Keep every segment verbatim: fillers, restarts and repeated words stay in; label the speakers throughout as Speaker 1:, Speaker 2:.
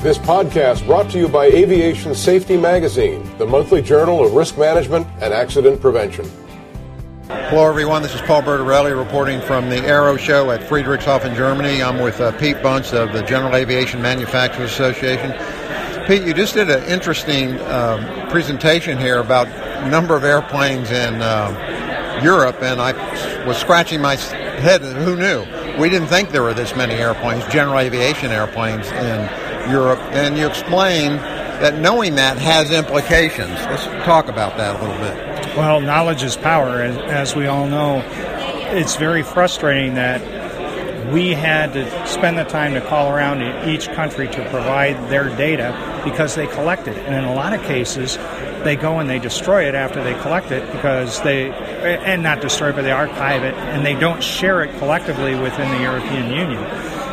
Speaker 1: This podcast brought to you by Aviation Safety Magazine, the monthly journal of risk management and accident prevention.
Speaker 2: Hello, everyone. This is Paul Bertorelli reporting from the Aero Show at Friedrichshafen, Germany. I'm with uh, Pete Bunce of the General Aviation Manufacturers Association. Pete, you just did an interesting uh, presentation here about a number of airplanes in uh, Europe, and I was scratching my head. Who knew? We didn't think there were this many airplanes, general aviation airplanes in Europe, and you explained that knowing that has implications. Let's talk about that a little bit.
Speaker 3: Well, knowledge is power, as, as we all know. It's very frustrating that we had to spend the time to call around to each country to provide their data because they collect it. And in a lot of cases, they go and they destroy it after they collect it because they, and not destroy it, but they archive it, and they don't share it collectively within the European Union.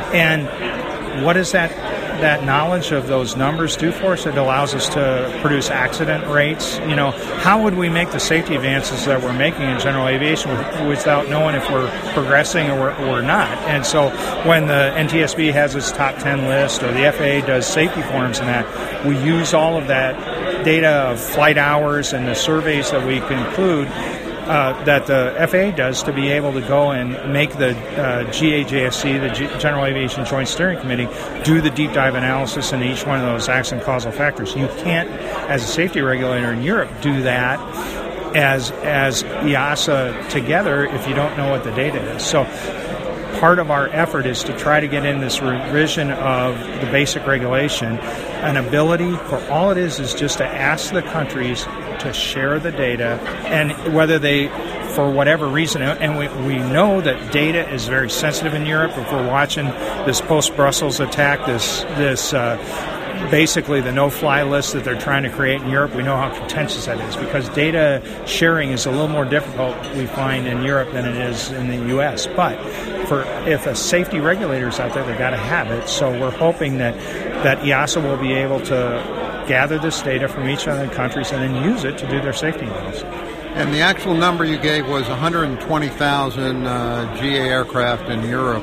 Speaker 3: And what is that? That knowledge of those numbers do for us? It allows us to produce accident rates. You know, how would we make the safety advances that we're making in general aviation without knowing if we're progressing or we're, or not? And so when the N T S B has its top ten list or the F A A does safety forums and that, we use all of that data of flight hours and the surveys that we conclude Uh, that the F A A does to be able to go and make the uh, G A J S C, the G- General Aviation Joint Steering Committee, do the deep dive analysis in each one of those accident causal factors. You can't, as a safety regulator in Europe, do that as as E A S A together if you don't know what the data is. So part of our effort is to try to get in this revision of the basic regulation, an ability for all it is is just to ask the countries to share the data, and whether they, for whatever reason, and we, we know that data is very sensitive in Europe. If we're watching this post-Brussels attack, this this uh, basically the no-fly list that they're trying to create in Europe, we know how contentious that is because data sharing is a little more difficult, we find, in Europe than it is in the U S. But for if a safety regulator is out there, they've got to have it. So we're hoping that, that E A S A will be able to gather this data from each of the countries and then use it to do their safety analysis.
Speaker 2: And the actual number you gave was one hundred twenty thousand uh, G A aircraft in Europe.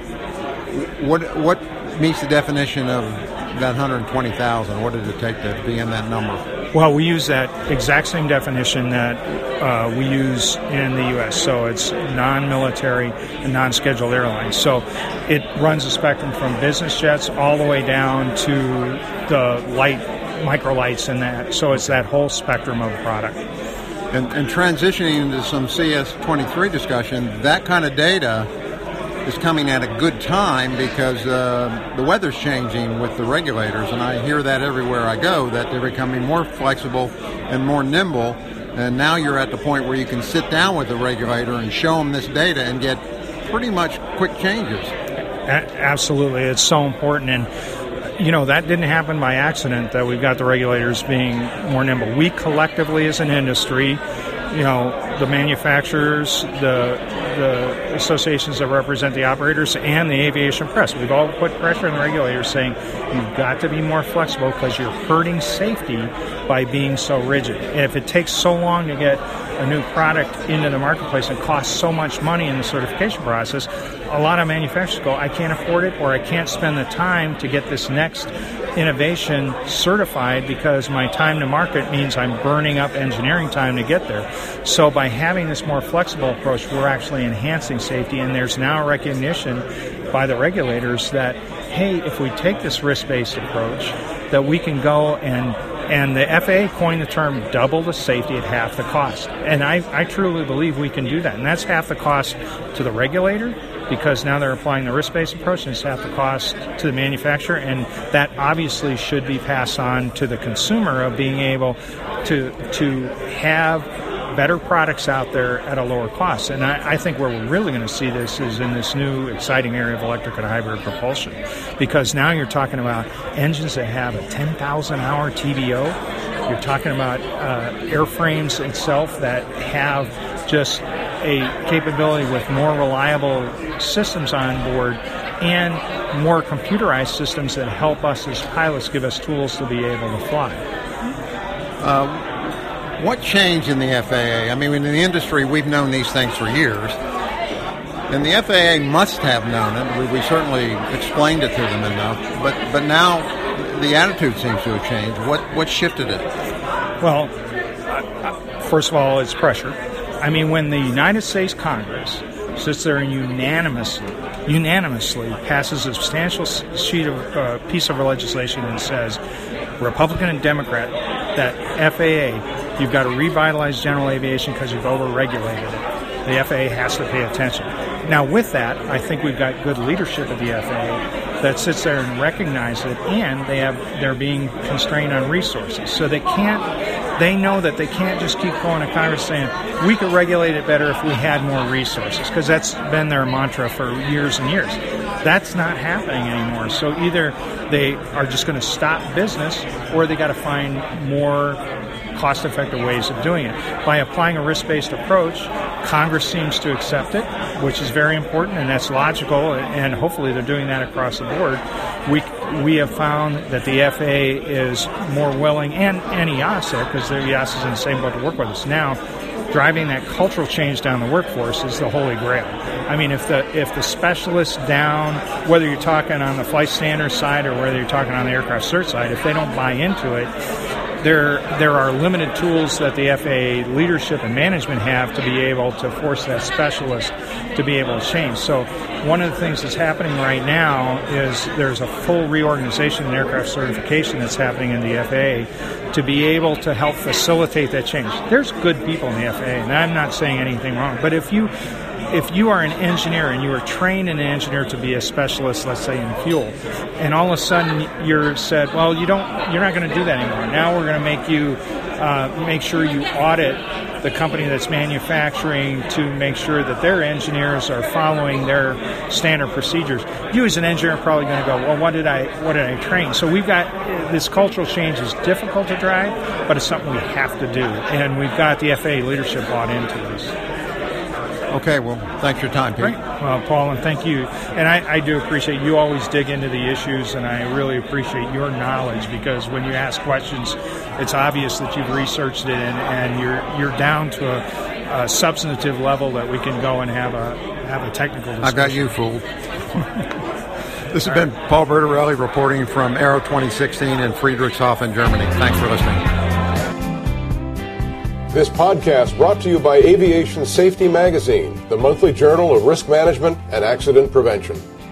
Speaker 2: What what meets the definition of that one hundred twenty thousand? What did it take to be in that number?
Speaker 3: Well, we use that exact same definition that uh, we use in the U S. So it's non-military and non-scheduled airlines. So it runs a spectrum from business jets all the way down to the light microlights and that. So it's that whole spectrum of product.
Speaker 2: And, and transitioning into some C S twenty-three discussion, that kind of data is coming at a good time because uh, the weather's changing with the regulators, and I hear that everywhere I go, that they're becoming more flexible and more nimble, and now you're at the point where you can sit down with the regulator and show them this data and get pretty much quick changes.
Speaker 3: A- absolutely. It's so important, and you know, that didn't happen by accident that we've got the regulators being more nimble. We collectively as an industry, you know, the manufacturers, the the associations that represent the operators, and the aviation press, we've all put pressure on the regulators saying you've got to be more flexible because you're hurting safety by being so rigid. And if it takes so long to get a new product into the marketplace and costs so much money in the certification process, a lot of manufacturers go, I can't afford it, or I can't spend the time to get this next innovation certified because my time to market means I'm burning up engineering time to get there. So by having this more flexible approach, we're actually enhancing safety, and there's now recognition by the regulators that, hey, if we take this risk-based approach, that we can go and And the F A A coined the term double the safety at half the cost. And I, I truly believe we can do that. And that's half the cost to the regulator because now they're applying the risk-based approach, and it's half the cost to the manufacturer. And that obviously should be passed on to the consumer of being able to to have better products out there at a lower cost. And I, I think where we're really going to see this is in this new exciting area of electric and hybrid propulsion, because now you're talking about engines that have a ten thousand hour T B O. You're talking about uh, airframes itself that have just a capability with more reliable systems on board and more computerized systems that help us as pilots, give us tools to be able to fly.
Speaker 2: Um, What changed in the F A A? I mean, in the industry, we've known these things for years, and the F A A must have known it. We, we certainly explained it to them enough. But but now the attitude seems to have changed. What what shifted it?
Speaker 3: Well, first of all, it's pressure. I mean, when the United States Congress sits there and unanimously, unanimously passes a substantial sheet of uh, piece of legislation and says, Republican and Democrat, that F A A, you've got to revitalize general aviation because you've overregulated it. The F A A has to pay attention. Now, with that, I think we've got good leadership at the F A A that sits there and recognizes it, and they have they're being constrained on resources, so they can't. They know that they can't just keep going to Congress saying, we could regulate it better if we had more resources, because that's been their mantra for years and years. That's not happening anymore. So either they are just going to stop business, or they got to find more cost-effective ways of doing it. By applying a risk-based approach, Congress seems to accept it, which is very important, and that's logical, and hopefully they're doing that across the board. We we have found that the F A A is more willing, and, and E A S A, because E A S A is in the same boat to work with us now, driving that cultural change down the workforce is the holy grail. I mean, if the if the specialists down, whether you're talking on the flight standards side or whether you're talking on the aircraft cert side, if they don't buy into it, there there are limited tools that the F A A leadership and management have to be able to force that specialist to be able to change. So one of the things that's happening right now is there's a full reorganization in aircraft certification that's happening in the F A A to be able to help facilitate that change. There's good people in the F A A, and I'm not saying anything wrong, but if you if you are an engineer and you are trained an engineer to be a specialist, let's say in fuel, and all of a sudden you're said, well, you don't, you're not going to do that anymore. Now we're going to make you uh, make sure you audit the company that's manufacturing to make sure that their engineers are following their standard procedures. You as an engineer are probably going to go, well, what did I what did I train? So we've got this cultural change is difficult to drive, but it's something we have to do, and we've got the F A A leadership bought into this.
Speaker 2: Okay, well, thanks for your time, Pete.
Speaker 3: Great. Well, Paul, and thank you. And I, I do appreciate you always dig into the issues, and I really appreciate your knowledge, because when you ask questions, it's obvious that you've researched it, and, and you're you're down to a, a substantive level that we can go and have a have a technical discussion.
Speaker 2: I've got you fooled. This has been Paul Bertorelli reporting from Aero twenty sixteen in Friedrichshafen, Germany. Thanks for listening.
Speaker 1: This podcast brought to you by Aviation Safety Magazine, the monthly journal of risk management and accident prevention.